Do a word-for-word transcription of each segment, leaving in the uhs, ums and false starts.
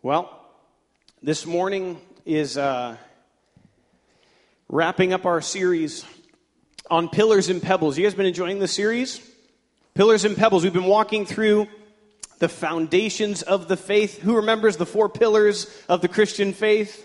Well, this morning is uh, wrapping up our series on Pillars and Pebbles. You guys been enjoying this series? Pillars and Pebbles. We've been walking through the foundations of the faith. Who remembers the four pillars of the Christian faith?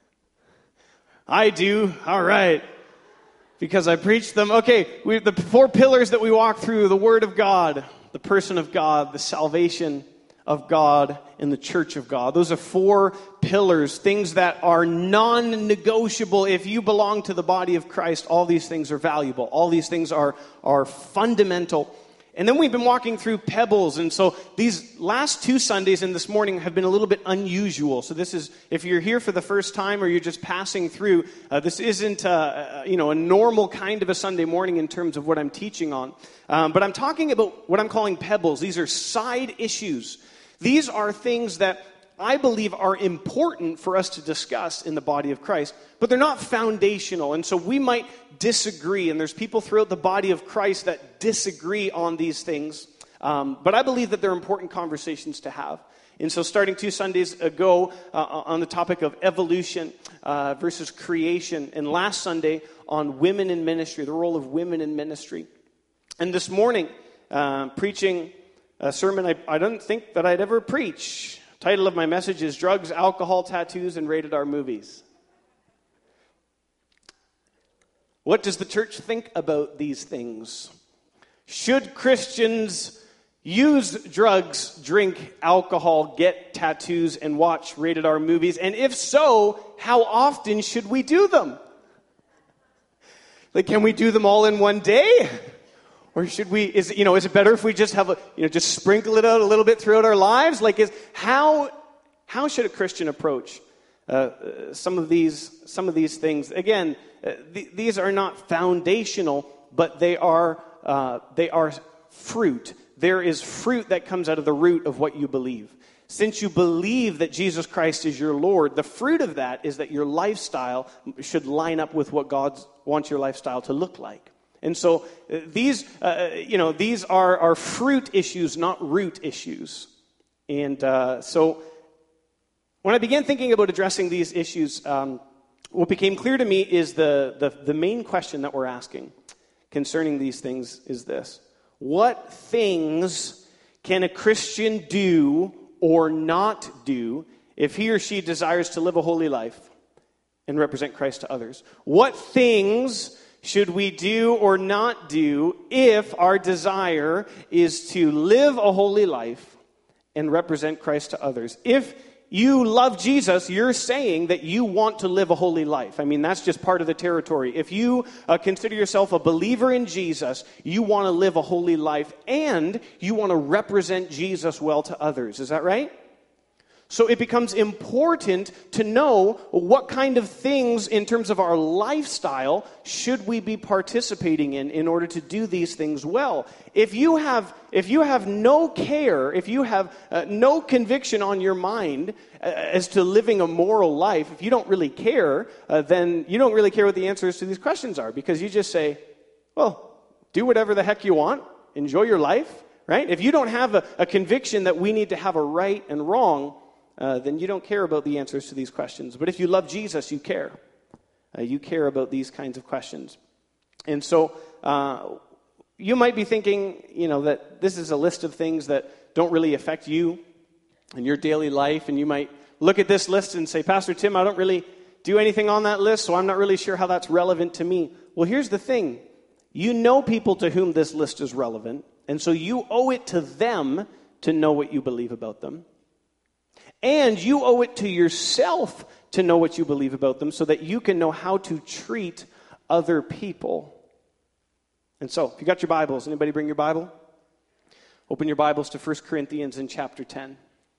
I do. All right. Because I preached them. Okay, we, the four pillars that we walk through: the Word of God, the person of God, the salvation of God, and the church of God. Those are four pillars, things that are non-negotiable. If you belong to the body of Christ, all these things are valuable. All these things are, are fundamental. And then we've been walking through pebbles, and so these last two Sundays and this morning have been a little bit unusual. So this is, if you're here for the first time or you're just passing through, uh, this isn't a, you know, a normal kind of a Sunday morning in terms of what I'm teaching on. Um, but I'm talking about what I'm calling pebbles. These are side issues. These are things that I believe are important for us to discuss in the body of Christ, but they're not foundational. And so we might disagree, and there's people throughout the body of Christ that disagree on these things. Um, but I believe that they're important conversations to have. And so starting two Sundays ago uh, on the topic of evolution uh, versus creation, and last Sunday on women in ministry, the role of women in ministry. And this morning, uh, preaching a sermon I, I don't think that I'd ever preach. Title of my message is Drugs, Alcohol, Tattoos, and Rated R Movies. What does the church think about these things? Should Christians use drugs, drink alcohol, get tattoos, and watch rated R movies? And if so, how often should we do them? Like, can we do them all in one day? Or should we, is you know, is it better if we just have a, you know, just sprinkle it out a little bit throughout our lives? Like, is, how, how should a Christian approach uh, some of these, some of these things? Again, uh, th- these are not foundational, but they are, uh, they are fruit. There is fruit that comes out of the root of what you believe. Since you believe that Jesus Christ is your Lord, the fruit of that is that your lifestyle should line up with what God wants your lifestyle to look like. And so uh, these, uh, you know, these are, are fruit issues, not root issues. And uh, so when I began thinking about addressing these issues, um, what became clear to me is the, the, the main question that we're asking concerning these things is this: what things can a Christian do or not do if he or she desires to live a holy life and represent Christ to others? What things should we do or not do if our desire is to live a holy life and represent Christ to others? If you love Jesus, you're saying that you want to live a holy life. I mean, that's just part of the territory. If you uh, consider yourself a believer in Jesus, you want to live a holy life and you want to represent Jesus well to others. Is that right? So it becomes important to know what kind of things in terms of our lifestyle should we be participating in in order to do these things well. If you have, if you have no care, if you have uh, no conviction on your mind uh, as to living a moral life, if you don't really care, uh, then you don't really care what the answers to these questions are, because you just say, well, do whatever the heck you want, enjoy your life, right? If you don't have a, a conviction that we need to have a right and wrong, Uh, then you don't care about the answers to these questions. But if you love Jesus, you care. Uh, you care about these kinds of questions. And so uh, you might be thinking, you know, that this is a list of things that don't really affect you in your daily life. And you might look at this list and say, Pastor Tim, I don't really do anything on that list, so I'm not really sure how that's relevant to me. Well, here's the thing. You know people to whom this list is relevant. And so you owe it to them to know what you believe about them. And you owe it to yourself to know what you believe about them so that you can know how to treat other people. And so, if you got your Bibles, anybody bring your Bible? Open your Bibles to First Corinthians in chapter ten.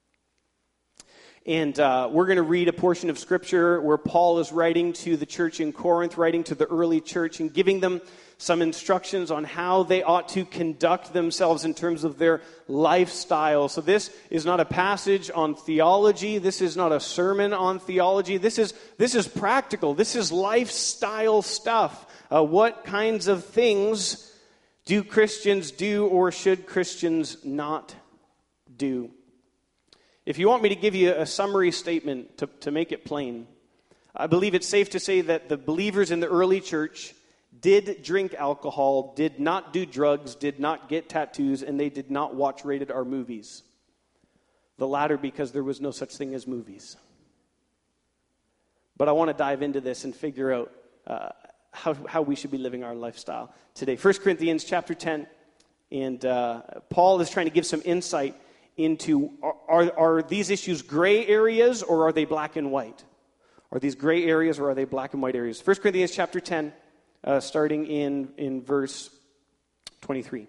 And uh, we're going to read a portion of Scripture where Paul is writing to the church in Corinth, writing to the early church and giving them some instructions on how they ought to conduct themselves in terms of their lifestyle. So this is not a passage on theology. This is not a sermon on theology. This is this is practical. This is lifestyle stuff. Uh, what kinds of things do Christians do or should Christians not do? If you want me to give you a summary statement to, to make it plain, I believe it's safe to say that the believers in the early church did drink alcohol, did not do drugs, did not get tattoos, and they did not watch rated R movies. The latter because there was no such thing as movies. But I want to dive into this and figure out uh, how, how we should be living our lifestyle today. First Corinthians chapter ten, and uh, Paul is trying to give some insight into, are, are, are these issues gray areas or are they black and white? Are these gray areas or are they black and white areas? First Corinthians chapter ten, uh, starting in, in verse twenty-three.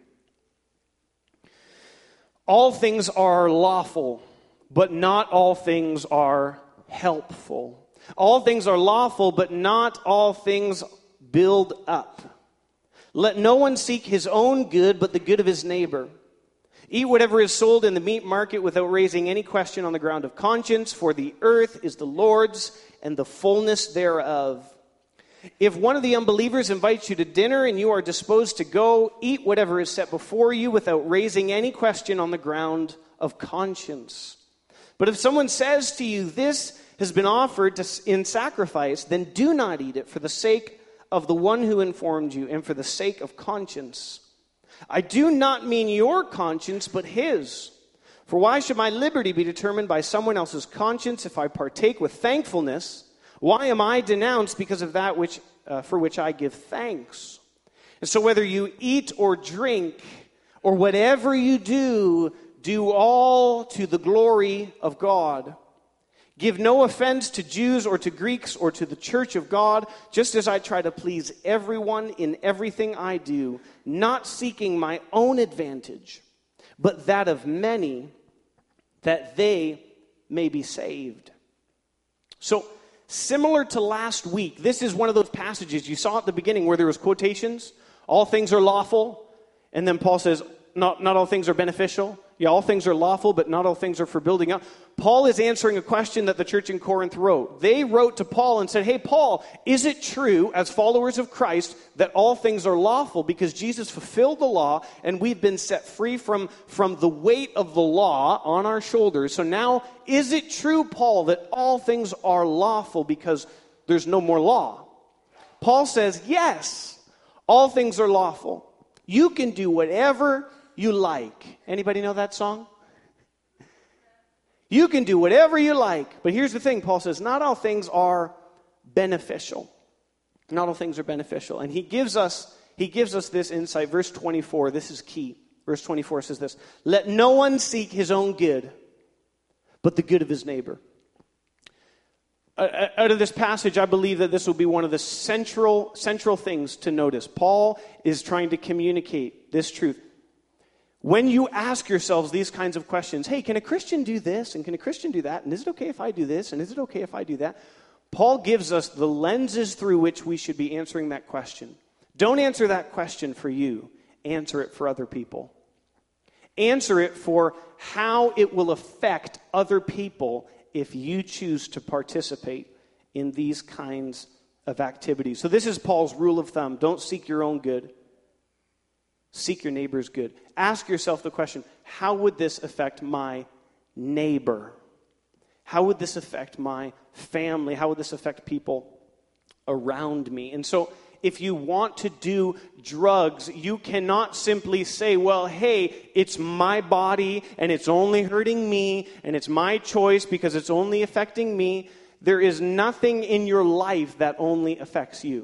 All things are lawful, but not all things are helpful. All things are lawful, but not all things build up. Let no one seek his own good, but the good of his neighbor. Eat whatever is sold in the meat market without raising any question on the ground of conscience, for the earth is the Lord's and the fullness thereof. If one of the unbelievers invites you to dinner and you are disposed to go, eat whatever is set before you without raising any question on the ground of conscience. But if someone says to you, this has been offered to, in sacrifice, then do not eat it for the sake of the one who informed you and for the sake of conscience. I do not mean your conscience, but his. For why should my liberty be determined by someone else's conscience if I partake with thankfulness? Why am I denounced because of that which uh, for which I give thanks? And so whether you eat or drink or whatever you do, do all to the glory of God. Give no offense to Jews or to Greeks or to the church of God, just as I try to please everyone in everything I do, not seeking my own advantage, but that of many, that they may be saved. So, similar to last week, this is one of those passages you saw at the beginning where there was quotations. All things are lawful. And then Paul says, not, not all things are beneficial. Yeah, all things are lawful, but not all things are for building up. Paul is answering a question that the church in Corinth wrote. They wrote to Paul and said, hey, Paul, is it true as followers of Christ that all things are lawful because Jesus fulfilled the law and we've been set free from, from the weight of the law on our shoulders? So now, is it true, Paul, that all things are lawful because there's no more law? Paul says, yes, all things are lawful. You can do whatever you like. Anybody know that song? You can do whatever you like. But here's the thing, Paul says, not all things are beneficial. Not all things are beneficial. And he gives us, he gives us this insight. Verse twenty-four, this is key. Verse twenty-four says this, let no one seek his own good, but the good of his neighbor. Out of this passage, I believe that this will be one of the central, central things to notice. Paul is trying to communicate this truth. When you ask yourselves these kinds of questions, hey, can a Christian do this? And can a Christian do that? And is it okay if I do this? And is it okay if I do that? Paul gives us the lenses through which we should be answering that question. Don't answer that question for you. Answer it for other people. Answer it for how it will affect other people if you choose to participate in these kinds of activities. So this is Paul's rule of thumb. Don't seek your own good. Seek your neighbor's good. Ask yourself the question, how would this affect my neighbor? How would this affect my family? How would this affect people around me? And so if you want to do drugs, you cannot simply say, well, hey, it's my body and it's only hurting me and it's my choice because it's only affecting me. There is nothing in your life that only affects you.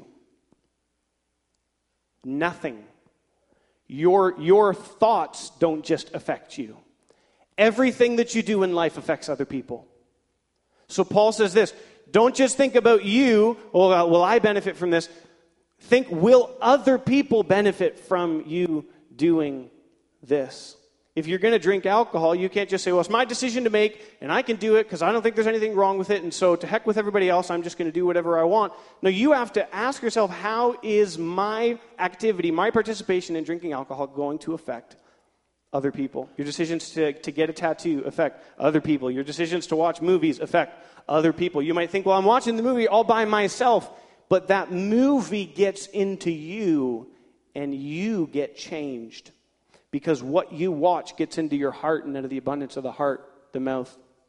Nothing. Your, your thoughts don't just affect you. Everything that you do in life affects other people. So Paul says this, don't just think about you, oh, well, will I benefit from this? Think, will other people benefit from you doing this? If you're going to drink alcohol, you can't just say, well, it's my decision to make, and I can do it because I don't think there's anything wrong with it, and so to heck with everybody else, I'm just going to do whatever I want. No, you have to ask yourself, how is my activity, my participation in drinking alcohol going to affect other people? Your decisions to, to get a tattoo affect other people. Your decisions to watch movies affect other people. You might think, well, I'm watching the movie all by myself, but that movie gets into you, and you get changed. Because what you watch gets into your heart, and out of the abundance of the heart, the mouth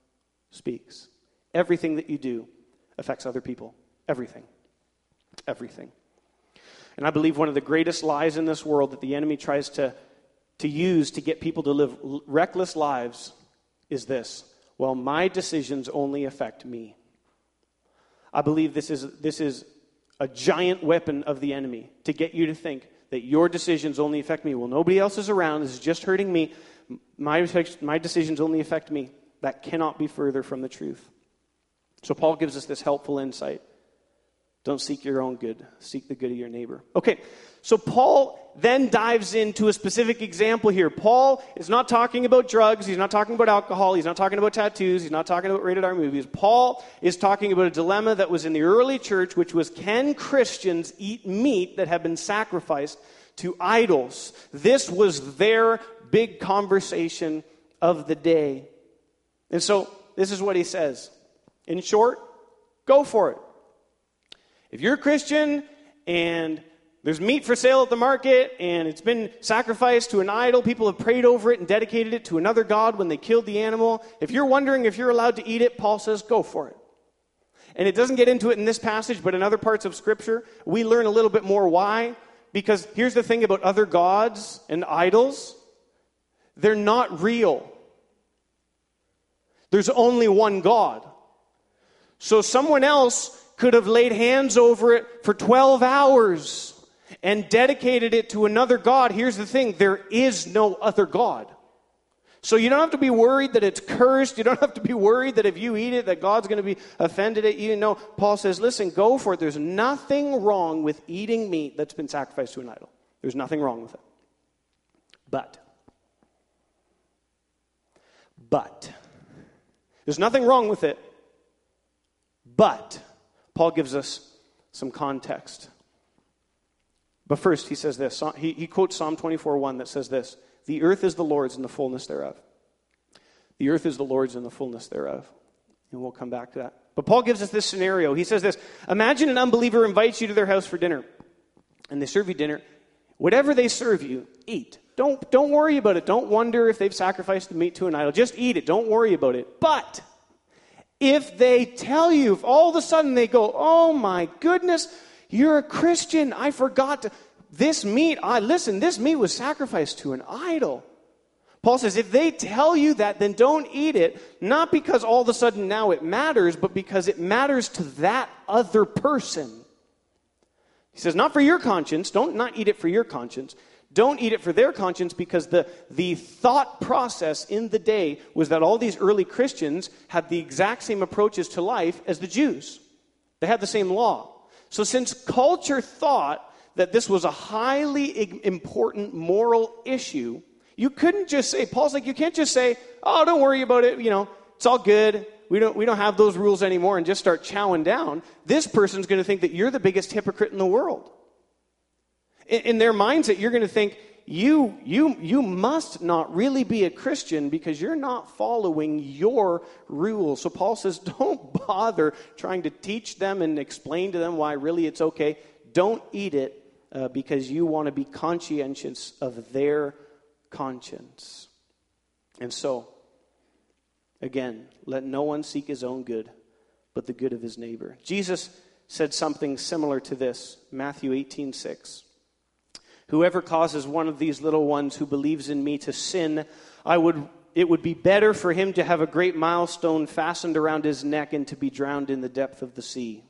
speaks. Everything that you do affects other people. Everything. Everything. And I believe one of the greatest lies in this world that the enemy tries to, to use to get people to live l- reckless lives is this. Well, my decisions only affect me. I believe this is this is a giant weapon of the enemy to get you to think that your decisions only affect me. Well, nobody else is around. This is just hurting me. My, my decisions only affect me. That cannot be further from the truth. So Paul gives us this helpful insight. Don't seek your own good. Seek the good of your neighbor. Okay, so Paul then dives into a specific example here. Paul is not talking about drugs. He's not talking about alcohol. He's not talking about tattoos. He's not talking about rated R movies. Paul is talking about a dilemma that was in the early church, which was, can Christians eat meat that had been sacrificed to idols? This was their big conversation of the day. And so this is what he says. In short, go for it. If you're a Christian and there's meat for sale at the market and it's been sacrificed to an idol, people have prayed over it and dedicated it to another god when they killed the animal. If you're wondering if you're allowed to eat it, Paul says, go for it. And it doesn't get into it in this passage, but in other parts of Scripture, we learn a little bit more why. Because here's the thing about other gods and idols. They're not real. There's only one God. So someone else could have laid hands over it for twelve hours and dedicated it to another god. Here's the thing, there is no other God. So you don't have to be worried that it's cursed. You don't have to be worried that if you eat it, that God's going to be offended at you. No, Paul says, listen, go for it. There's nothing wrong with eating meat that's been sacrificed to an idol. There's nothing wrong with it. But, but, there's nothing wrong with it, but Paul gives us some context. But first, he says this. He, he quotes Psalm twenty-four one that says this. The earth is the Lord's and the fullness thereof. The earth is the Lord's and the fullness thereof. And we'll come back to that. But Paul gives us this scenario. He says this. Imagine an unbeliever invites you to their house for dinner. And they serve you dinner. Whatever they serve you, eat. Don't, don't worry about it. Don't wonder if they've sacrificed the meat to an idol. Just eat it. Don't worry about it. But if they tell you, if all of a sudden they go, oh my goodness, you're a Christian, I forgot to, this meat, I listen, this meat was sacrificed to an idol. Paul says, if they tell you that, then don't eat it, not because all of a sudden now it matters, but because it matters to that other person. He says, not for your conscience, don't not eat it for your conscience. Don't eat it for their conscience, because the, the thought process in the day was that all these early Christians had the exact same approaches to life as the Jews. They had the same law. So since culture thought that this was a highly important moral issue, you couldn't just say, Paul's like, you can't just say, oh, don't worry about it, you know, it's all good. We don't, we don't have those rules anymore, and just start chowing down. This person's going to think that you're the biggest hypocrite in the world. In their mindset, you're going to think, you, you, you must not really be a Christian because you're not following your rules. So Paul says, don't bother trying to teach them and explain to them why really it's okay. Don't eat it uh, because you want to be conscientious of their conscience. And so, again, let no one seek his own good, but the good of his neighbor. Jesus said something similar to this, Matthew eighteen six. Whoever causes one of these little ones who believes in me to sin, I would it would be better for him to have a great milestone fastened around his neck and to be drowned in the depth of the sea.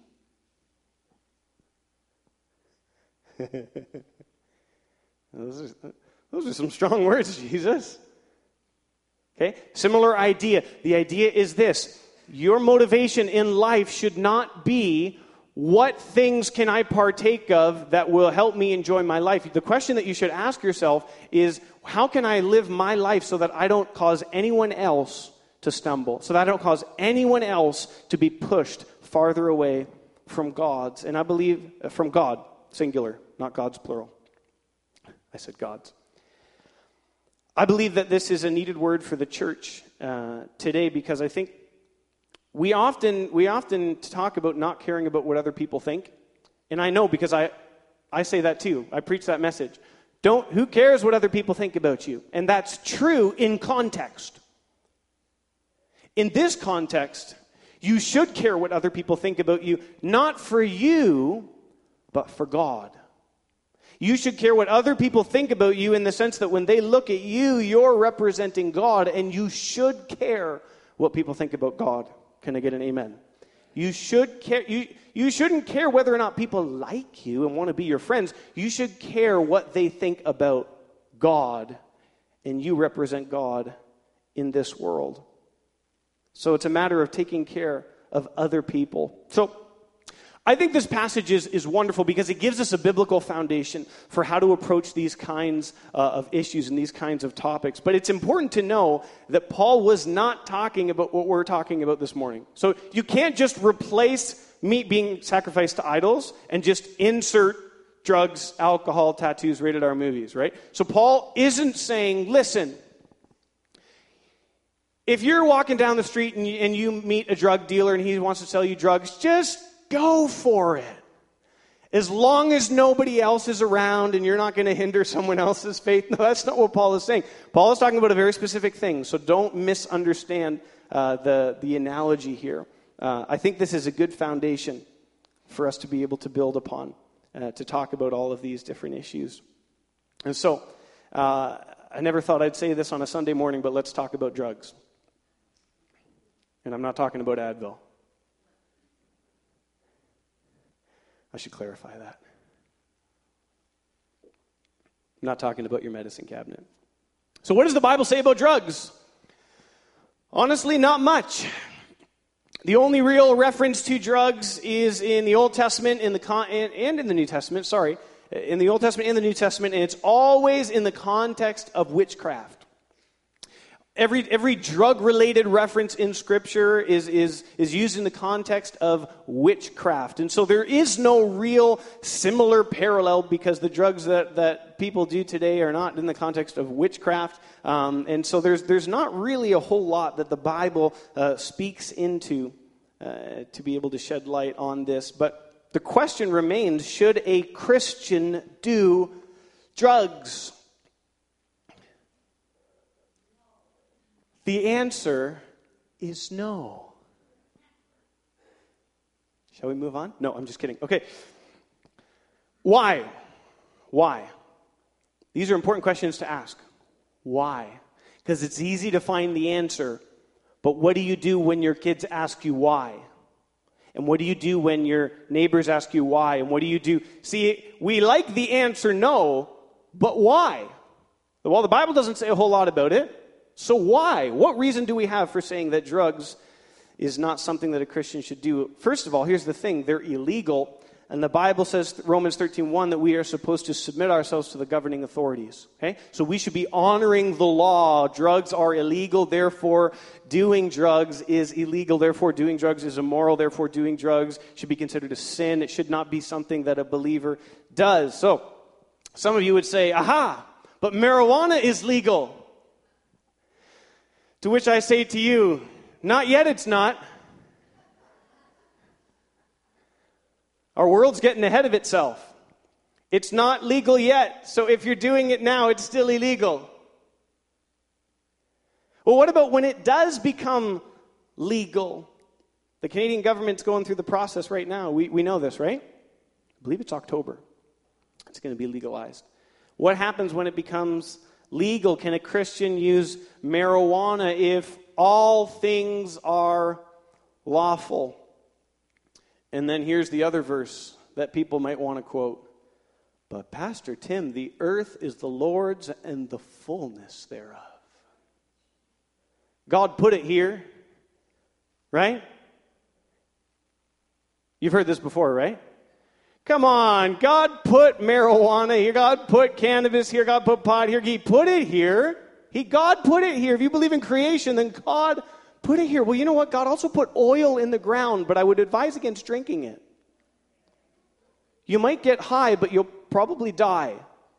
those, are, those are some strong words, Jesus. Okay, similar idea. The idea is this. Your motivation in life should not be, what things can I partake of that will help me enjoy my life? The question that you should ask yourself is, how can I live my life so that I don't cause anyone else to stumble, so that I don't cause anyone else to be pushed farther away from God's? And I believe, uh, from God, singular, not God's plural. I said God's. I believe that this is a needed word for the church uh, today, because I think We often we often talk about not caring about what other people think. And I know, because I, I say that too. I preach that message. Don't, who cares what other people think about you? And that's true in context. In this context, you should care what other people think about you, not for you, but for God. You should care what other people think about you in the sense that when they look at you, you're representing God, and you should care what people think about God. Can I get an amen? You should care. You, you shouldn't care whether or not people like you and want to be your friends. You should care what they think about God, and you represent God in this world. So it's a matter of taking care of other people. So I think this passage is, is wonderful because it gives us a biblical foundation for how to approach these kinds uh, of issues and these kinds of topics. But it's important to know that Paul was not talking about what we're talking about this morning. So you can't just replace meat being sacrificed to idols and just insert drugs, alcohol, tattoos, rated R movies, right? So Paul isn't saying, listen, if you're walking down the street and you, and you meet a drug dealer and he wants to sell you drugs, just go for it. As long as nobody else is around and you're not going to hinder someone else's faith. No, that's not what Paul is saying. Paul is talking about a very specific thing, so don't misunderstand uh, the, the analogy here. Uh, I think this is a good foundation for us to be able to build upon, uh, to talk about all of these different issues. And so, uh, I never thought I'd say this on a Sunday morning, but let's talk about drugs. And I'm not talking about Advil. I should clarify that. I'm not talking about your medicine cabinet. So what does the Bible say about drugs? Honestly, not much. The only real reference to drugs is in the Old Testament in the con- and in the New Testament, sorry, in the Old Testament and the New Testament, and it's always in the context of witchcraft. Every every drug-related reference in Scripture is, is, is used in the context of witchcraft. And so there is no real similar parallel because the drugs that, that people do today are not in the context of witchcraft. Um, and so there's there's not really a whole lot that the Bible uh, speaks into uh, to be able to shed light on this. But the question remains, should a Christian do drugs? The answer is no. Shall we move on? No, I'm just kidding. Okay. Why? Why? These are important questions to ask. Why? Because it's easy to find the answer, but what do you do when your kids ask you why? And what do you do when your neighbors ask you why? And what do you do? See, we like the answer no, but why? Well, the Bible doesn't say a whole lot about it. So why? What reason do we have for saying that drugs is not something that a Christian should do? First of all, here's the thing. They're illegal. And the Bible says, Romans thirteen one, that we are supposed to submit ourselves to the governing authorities. Okay? So we should be honoring the law. Drugs are illegal, therefore doing drugs is illegal. Therefore doing drugs is immoral. Therefore doing drugs should be considered a sin. It should not be something that a believer does. So some of you would say, aha, but marijuana is legal. To which I say to you, not yet it's not. Our world's getting ahead of itself. It's not legal yet, so if you're doing it now, it's still illegal. Well, what about when it does become legal? The Canadian government's going through the process right now. We, we know this, right? I believe it's October. It's going to be legalized. What happens when it becomes legal? Can a Christian use marijuana if all things are lawful? And then here's the other verse that people might want to quote. But Pastor Tim, the earth is the Lord's and the fullness thereof. God put it here, right? You've heard this before, right? Come on, God put marijuana here, God put cannabis here, God put pot here, He put it here. He, God put it here. If you believe in creation, then God put it here. Well, you know what? God also put oil in the ground, but I would advise against drinking it. You might get high, but you'll probably die.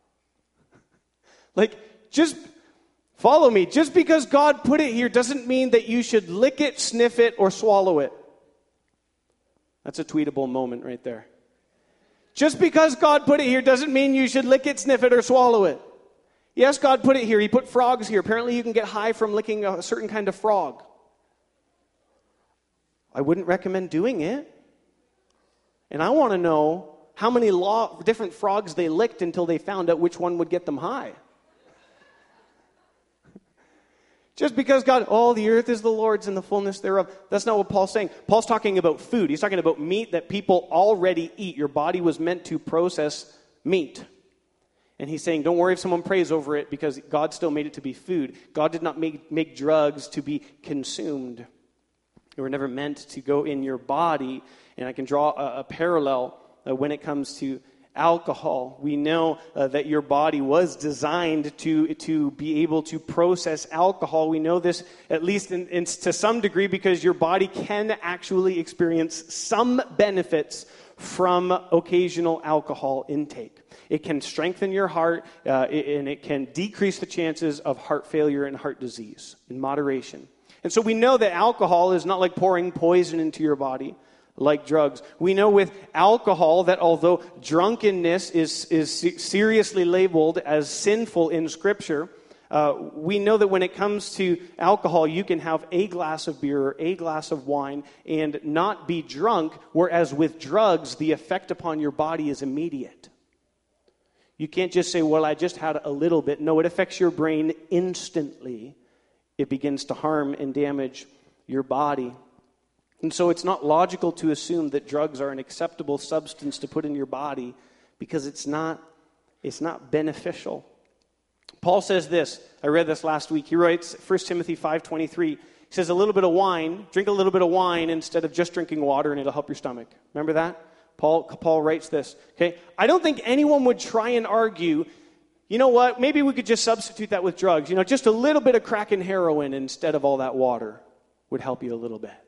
Like, just follow me. Just because God put it here doesn't mean that you should lick it, sniff it, or swallow it. That's a tweetable moment right there. Just because God put it here doesn't mean you should lick it, sniff it, or swallow it. Yes, God put it here. He put frogs here. Apparently you can get high from licking a certain kind of frog. I wouldn't recommend doing it. And I want to know how many law, different frogs they licked until they found out which one would get them high. Just because God, oh, the earth is the Lord's and the fullness thereof. That's not what Paul's saying. Paul's talking about food. He's talking about meat that people already eat. Your body was meant to process meat. And he's saying, don't worry if someone prays over it because God still made it to be food. God did not make, make drugs to be consumed. They were never meant to go in your body. And I can draw a, a parallel uh, when it comes to alcohol. We know uh, that your body was designed to, to be able to process alcohol. We know this at least in, in, to some degree because your body can actually experience some benefits from occasional alcohol intake. It can strengthen your heart, uh, and it can decrease the chances of heart failure and heart disease in moderation. And so we know that alcohol is not like pouring poison into your body like drugs. We know with alcohol that although drunkenness is, is seriously labeled as sinful in Scripture, uh, we know that when it comes to alcohol, you can have a glass of beer or a glass of wine and not be drunk, whereas with drugs, the effect upon your body is immediate. You can't just say, well, I just had a little bit. No, it affects your brain instantly. It begins to harm and damage your body. And so it's not logical to assume that drugs are an acceptable substance to put in your body because it's not, it's not beneficial. Paul says this. I read this last week. He writes, First Timothy five twenty-three. He says, a little bit of wine, drink a little bit of wine instead of just drinking water and it'll help your stomach. Remember that? Paul, Paul writes this. Okay, I don't think anyone would try and argue, you know what, maybe we could just substitute that with drugs. You know, just a little bit of crack and heroin instead of all that water would help you a little bit.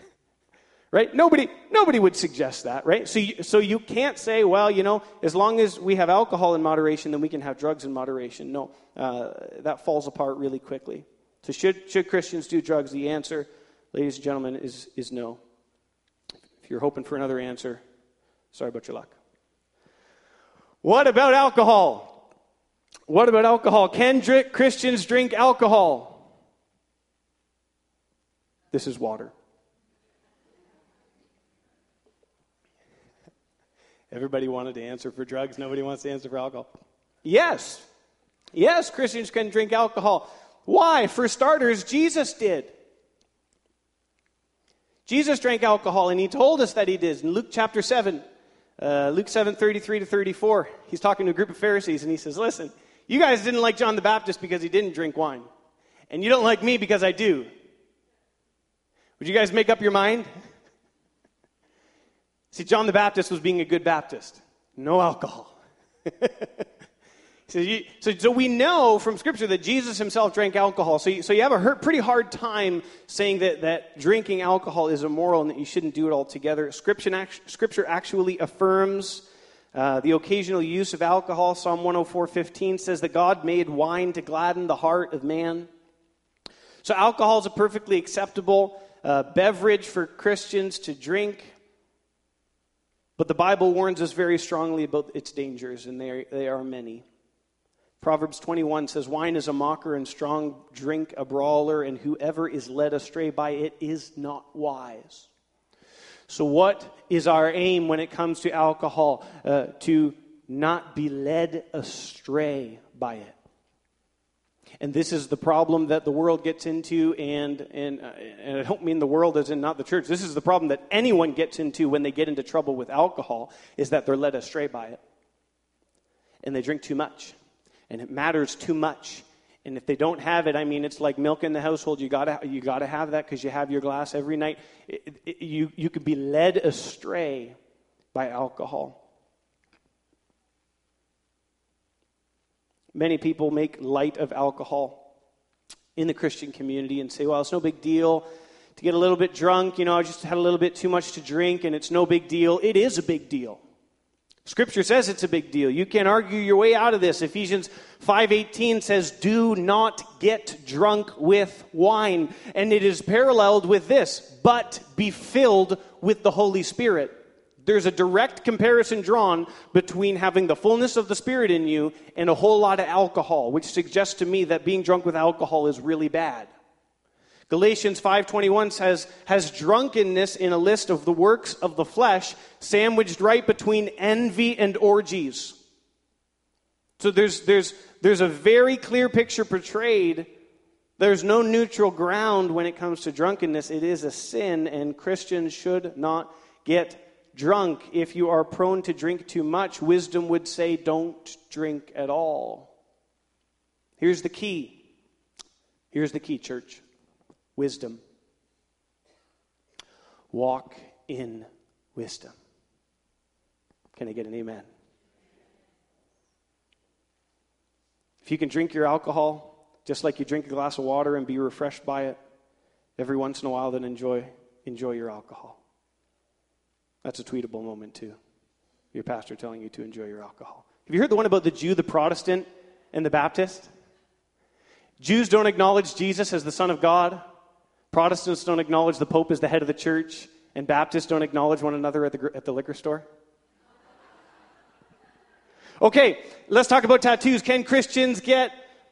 Right? Nobody nobody would suggest that, right? So you, so you can't say, well, you know, as long as we have alcohol in moderation, then we can have drugs in moderation. No, uh, that falls apart really quickly. So should should Christians do drugs? The answer, ladies and gentlemen, is, is no. If you're hoping for another answer, sorry about your luck. What about alcohol? What about alcohol? Can drink, Christians drink alcohol? This is water. Everybody wanted to answer for drugs. Nobody wants to answer for alcohol. Yes. Yes, Christians can drink alcohol. Why? For starters, Jesus did. Jesus drank alcohol, and he told us that he did. In Luke chapter seven, uh, Luke seven, thirty-three to thirty-four, he's talking to a group of Pharisees, and he says, listen, you guys didn't like John the Baptist because he didn't drink wine. And you don't like me because I do. Would you guys make up your mind? See, John the Baptist was being a good Baptist. No alcohol. so, you, so, so we know from Scripture that Jesus himself drank alcohol. So you, so you have a hurt, pretty hard time saying that, that drinking alcohol is immoral and that you shouldn't do it altogether. Scripture, scripture actually affirms uh, the occasional use of alcohol. Psalm one oh four fifteen says that God made wine to gladden the heart of man. So alcohol is a perfectly acceptable uh, beverage for Christians to drink. But the Bible warns us very strongly about its dangers, and they are, they are many. Proverbs twenty-one says, wine is a mocker and strong drink a brawler, and whoever is led astray by it is not wise. So what is our aim when it comes to alcohol? Uh, to not be led astray by it. And this is the problem that the world gets into, and, and, uh, and I don't mean the world as in not the church. This is the problem that anyone gets into when they get into trouble with alcohol, is that they're led astray by it. And they drink too much. And it matters too much. And if they don't have it, I mean, it's like milk in the household. You gotta, you gotta have that because you have your glass every night. It, it, you, you could be led astray by alcohol. Many people make light of alcohol in the Christian community and say, well, it's no big deal to get a little bit drunk. You know, I just had a little bit too much to drink, and it's no big deal. It is a big deal. Scripture says it's a big deal. You can't argue your way out of this. Ephesians five eighteen says, do not get drunk with wine. And it is paralleled with this, but be filled with the Holy Spirit. There's a direct comparison drawn between having the fullness of the Spirit in you and a whole lot of alcohol, which suggests to me that being drunk with alcohol is really bad. Galatians five twenty-one says, has drunkenness in a list of the works of the flesh, sandwiched right between envy and orgies. So there's, there's, there's a very clear picture portrayed. There's no neutral ground when it comes to drunkenness. It is a sin, and Christians should not get drunk. If you are prone to drink too much, wisdom would say don't drink at all. Here's the key. Here's the key, church. Wisdom. Walk in wisdom. Can I get an amen? If you can drink your alcohol just like you drink a glass of water and be refreshed by it every once in a while, then enjoy enjoy your alcohol. That's a tweetable moment too. Your pastor telling you to enjoy your alcohol. Have you heard the one about the Jew, the Protestant, and the Baptist? Jews don't acknowledge Jesus as the Son of God. Protestants don't acknowledge the Pope as the head of the church. And Baptists don't acknowledge one another at the, at the liquor store. Okay, let's talk about tattoos. Can Christians get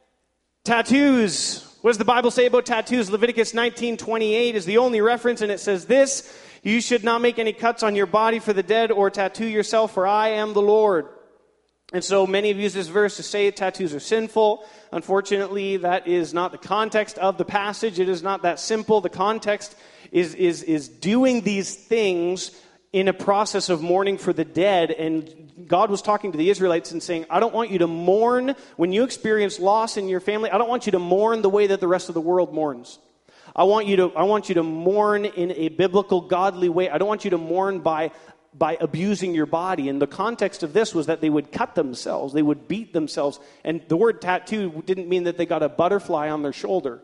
tattoos? What does the Bible say about tattoos? Leviticus nineteen twenty-eight is the only reference, and it says this: you should not make any cuts on your body for the dead or tattoo yourself, for I am the Lord. And so many have used this verse to say tattoos are sinful. Unfortunately, that is not the context of the passage. It is not that simple. The context is, is, is doing these things in a process of mourning for the dead. And God was talking to the Israelites and saying, I don't want you to mourn when you experience loss in your family. I don't want you to mourn the way that the rest of the world mourns. I want you to, I want you to mourn in a biblical, godly way. I don't want you to mourn by by abusing your body. And the context of this was that they would cut themselves. They would beat themselves. And the word tattoo didn't mean that they got a butterfly on their shoulder.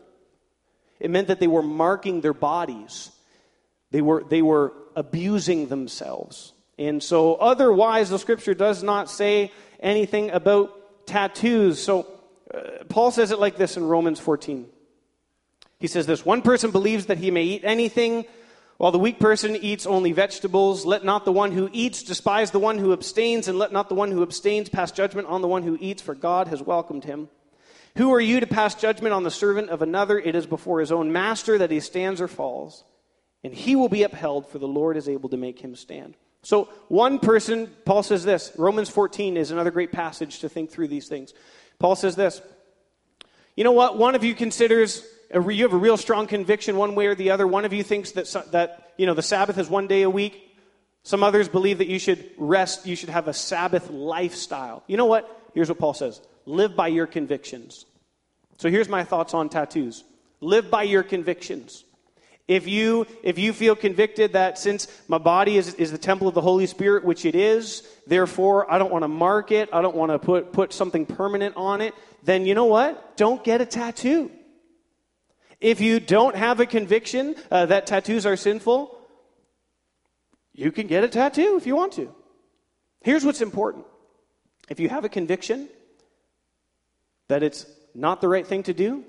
It meant that they were marking their bodies. They were, they were abusing themselves. And so otherwise, the scripture does not say anything about tattoos. So uh, Paul says it like this in Romans fourteen. He says this: one person believes that he may eat anything, while the weak person eats only vegetables. Let not the one who eats despise the one who abstains, and let not the one who abstains pass judgment on the one who eats, for God has welcomed him. Who are you to pass judgment on the servant of another? It is before his own master that he stands or falls, and he will be upheld, for the Lord is able to make him stand. So one person, Paul says this, Romans fourteen is another great passage to think through these things. Paul says this: you know what? One of you considers, you have a real strong conviction one way or the other. One of you thinks that, that you know, the Sabbath is one day a week. Some others believe that you should rest, you should have a Sabbath lifestyle. You know what? Here's what Paul says: live by your convictions. So here's my thoughts on tattoos. Live by your convictions. If you if you feel convicted that since my body is, is the temple of the Holy Spirit, which it is, therefore I don't want to mark it, I don't want to put, put something permanent on it, then you know what? Don't get a tattoo. If you don't have a conviction uh, that tattoos are sinful, you can get a tattoo if you want to. Here's what's important. If you have a conviction that it's not the right thing to do,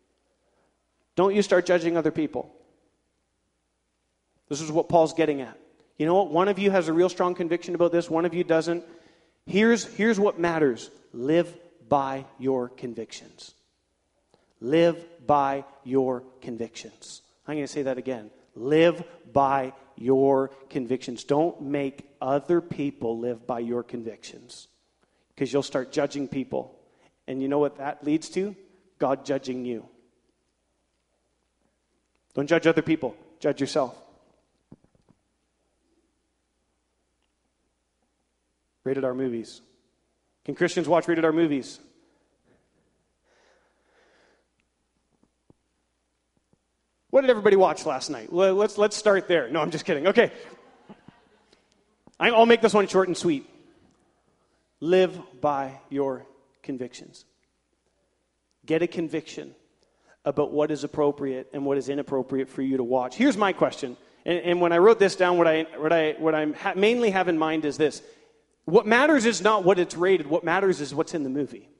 don't you start judging other people. This is what Paul's getting at. You know what? One of you has a real strong conviction about this. One of you doesn't. Here's, here's what matters. Live by your convictions. Live by your convictions. I'm going to say that again. Live by your convictions. Don't make other people live by your convictions, because you'll start judging people. And you know what that leads to? God judging you. Don't judge other people. Judge yourself. Rated R movies. Can Christians watch rated R movies? What did everybody watch last night? Well, let's let's start there. No, I'm just kidding. Okay. I'll make this one short and sweet. Live by your convictions. Get a conviction about what is appropriate and what is inappropriate for you to watch. Here's my question. And, and when I wrote this down, what I what I what I ha- mainly have in mind is this: what matters is not what it's rated. What matters is what's in the movie.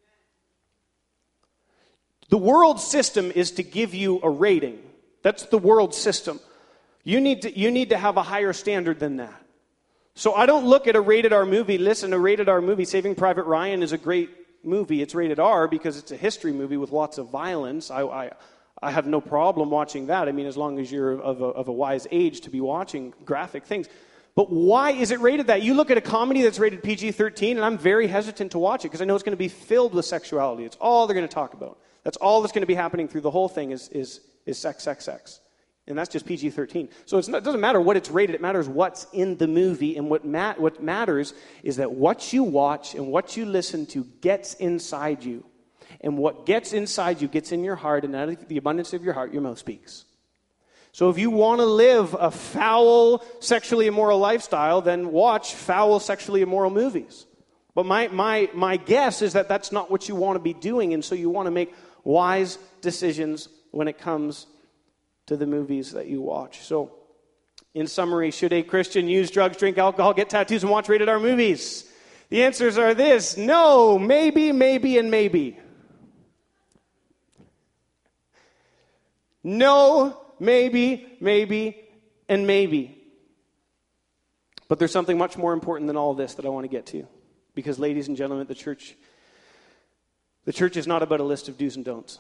The world system is to give you a rating. That's the world system. You need to, you need to have a higher standard than that. So I don't look at a rated R movie. Listen, a rated R movie, Saving Private Ryan, is a great movie. It's rated R because it's a history movie with lots of violence. I, I, I have no problem watching that. I mean, as long as you're of a, of a wise age to be watching graphic things. But why is it rated that? You look at a comedy that's rated P G thirteen, and I'm very hesitant to watch it because I know it's going to be filled with sexuality. It's all they're going to talk about. That's all that's going to be happening through the whole thing is is is sex, sex, sex. And that's just P G thirteen. So it's not, it doesn't matter what it's rated. It matters what's in the movie. And what ma- what matters is that what you watch and what you listen to gets inside you. And what gets inside you gets in your heart, and out of the abundance of your heart, your mouth speaks. So if you want to live a foul, sexually immoral lifestyle, then watch foul, sexually immoral movies. But my, my, my guess is that that's not what you want to be doing, and so you want to make wise decisions when it comes to the movies that you watch. So, in summary, should a Christian use drugs, drink alcohol, get tattoos, and watch rated R movies? The answers are this: no, maybe, maybe, and maybe. No, maybe, maybe, and maybe. But there's something much more important than all of this that I want to get to. Because, ladies and gentlemen, the church, the church is not about a list of do's and don'ts.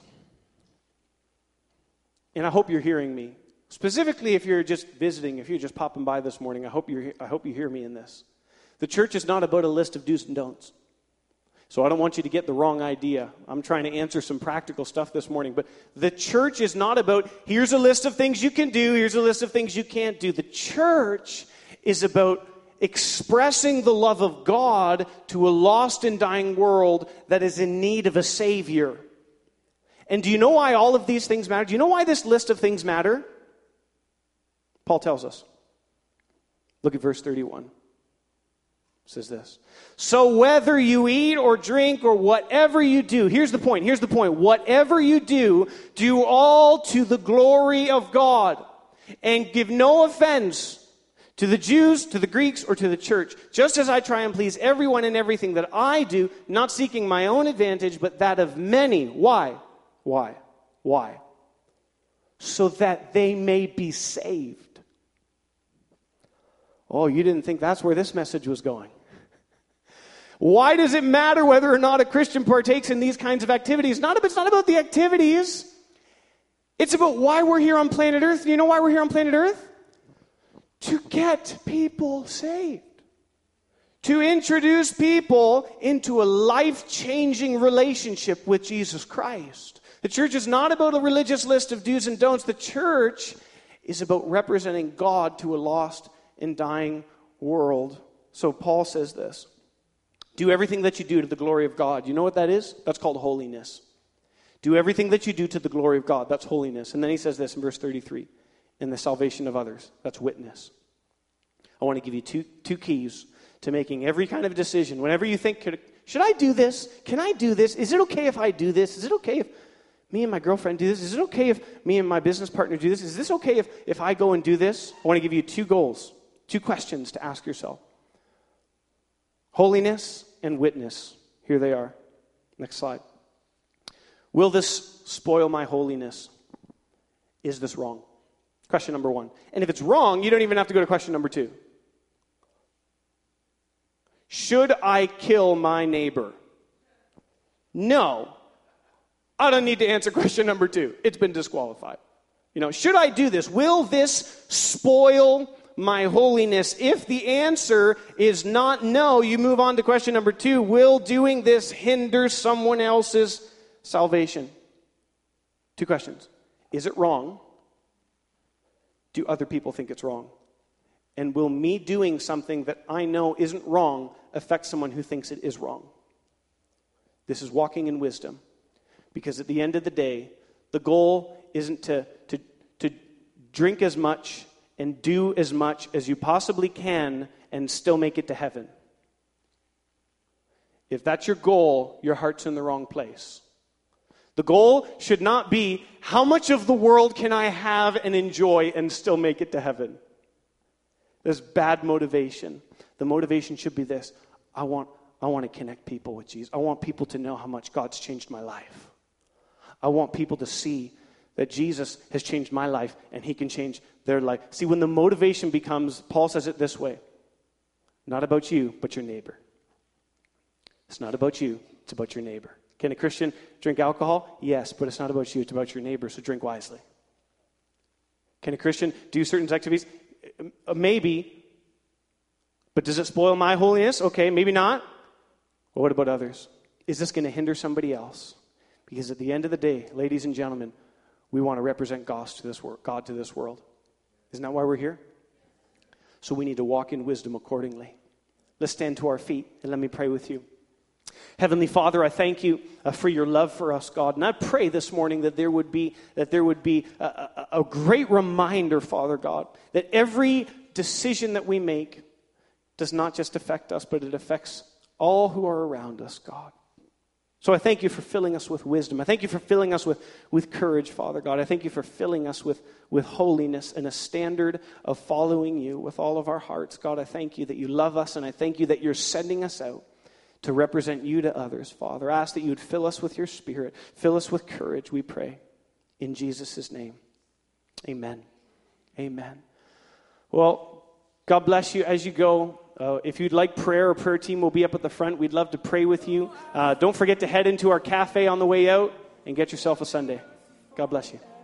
And I hope you're hearing me. Specifically, if you're just visiting, if you're just popping by this morning, I hope you're, I hope you hear me in this. The church is not about a list of do's and don'ts. So I don't want you to get the wrong idea. I'm trying to answer some practical stuff this morning. But the church is not about, here's a list of things you can do, here's a list of things you can't do. The church is about expressing the love of God to a lost and dying world that is in need of a Savior. And do you know why all of these things matter? Do you know why this list of things matter? Paul tells us. Look at verse thirty-one. It says this: so whether you eat or drink or whatever you do, here's the point, here's the point. Whatever you do, do all to the glory of God. And give no offense to the Jews, to the Greeks, or to the church, just as I try and please everyone in everything that I do, not seeking my own advantage, but that of many. Why? Why? Why? So that they may be saved. Oh, you didn't think that's where this message was going. Why does it matter whether or not a Christian partakes in these kinds of activities? Not, it's not about the activities. It's about why we're here on planet Earth. Do you know why we're here on planet Earth? To get people saved. To introduce people into a life-changing relationship with Jesus Christ. The church is not about a religious list of do's and don'ts. The church is about representing God to a lost and dying world. So Paul says this: do everything that you do to the glory of God. You know what that is? That's called holiness. Do everything that you do to the glory of God. That's holiness. And then he says this in verse thirty-three: in the salvation of others. That's witness. I want to give you two, two keys to making every kind of decision. Whenever you think, could, should I do this? Can I do this? Is it okay if I do this? Is it okay if me and my girlfriend do this? Is it okay if me and my business partner do this? Is this okay if, if I go and do this? I want to give you two goals, two questions to ask yourself. Holiness and witness. Here they are. Next slide. Will this spoil my holiness? Is this wrong? Question number one. And if it's wrong, you don't even have to go to question number two. Should I kill my neighbor? No. I don't need to answer question number two. It's been disqualified. You know, should I do this? Will this spoil my holiness? If the answer is not no, you move on to question number two. Will doing this hinder someone else's salvation? Two questions. Is it wrong? Do other people think it's wrong? And will me doing something that I know isn't wrong affect someone who thinks it is wrong? This is walking in wisdom. Because at the end of the day, the goal isn't to, to, to drink as much and do as much as you possibly can and still make it to heaven. If that's your goal, your heart's in the wrong place. The goal should not be, how much of the world can I have and enjoy and still make it to heaven? There's bad motivation. The motivation should be this: I want, I want to connect people with Jesus. I want people to know how much God's changed my life. I want people to see that Jesus has changed my life and he can change their life. See, when the motivation becomes, Paul says it this way: not about you, but your neighbor. It's not about you, it's about your neighbor. Can a Christian drink alcohol? Yes, but it's not about you. It's about your neighbor, so drink wisely. Can a Christian do certain activities? Uh, Maybe. But does it spoil my holiness? Okay, maybe not. Well, what about others? Is this going to hinder somebody else? Because at the end of the day, ladies and gentlemen, we want to represent God to this world. God to this world. Isn't that why we're here? So we need to walk in wisdom accordingly. Let's stand to our feet and let me pray with you. Heavenly Father, I thank you uh, for your love for us, God. And I pray this morning that there would be that there would be a, a, a great reminder, Father God, that every decision that we make does not just affect us, but it affects all who are around us, God. So I thank you for filling us with wisdom. I thank you for filling us with, with courage, Father God. I thank you for filling us with, with holiness and a standard of following you with all of our hearts. God, I thank you that you love us, and I thank you that you're sending us out to represent you to others, Father. I ask that you would fill us with your Spirit. Fill us with courage, we pray. In Jesus' name, amen. Amen. Well, God bless you as you go. Uh, if you'd like prayer, our prayer team will be up at the front. We'd love to pray with you. Uh, don't forget to head into our cafe on the way out and get yourself a sundae. God bless you.